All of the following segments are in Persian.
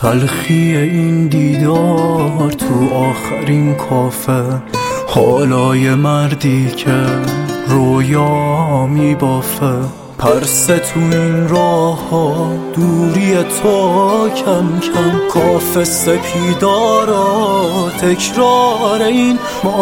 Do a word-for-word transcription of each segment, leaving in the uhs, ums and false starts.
تلخی این دیدار تو آخرین کافه، حالای مردی که رویا میبافه. پرسه تو این راه ها دوری تو کم کم، کافه سپیدارا تکرار این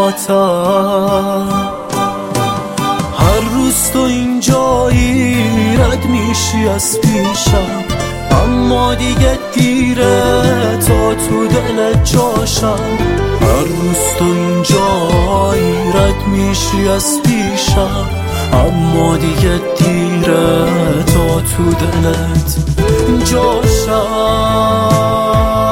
ماتم. هر روز تو اینجایی رد میشی از پیشم، اما دیگه دیره تا تو دلت جاشم. هر روز تو اینجایی رد میشی از پیشم، اما دیگه دیره تا تو دلت جاشم.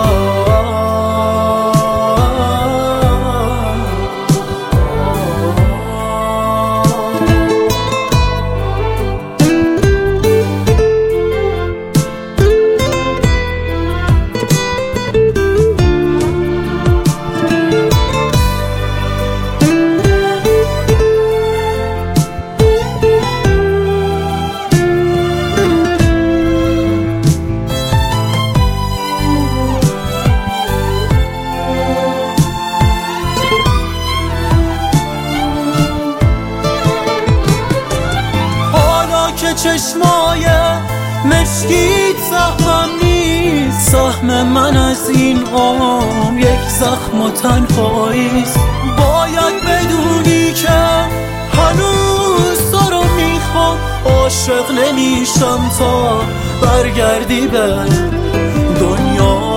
چشمای مشکیت سهمم نیست، سهم من از این عمر یک زخم و تنهاییست. باید بدونی که هنوز تو رو میخوام، عاشق نمیشم تا برگردی به دنیا.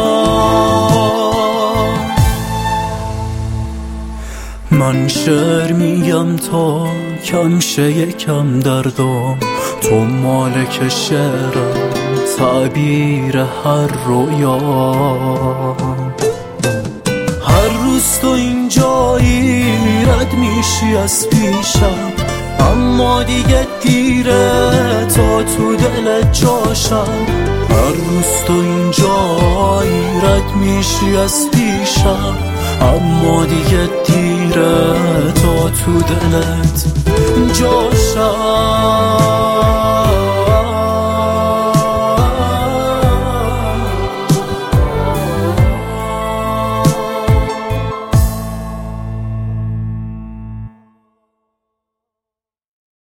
من شعر میگم تا کم شه یکم دردم، تو مالک شعرم تعبیر هر رویا. هر روز تو اینجایی رد میشی از پیشم، اما دیگه دیره تا تو دلت جاشم. هر روز تو اینجایی رد میشی از پیشم، اما دیگه دیره تا تو دلت جاشم.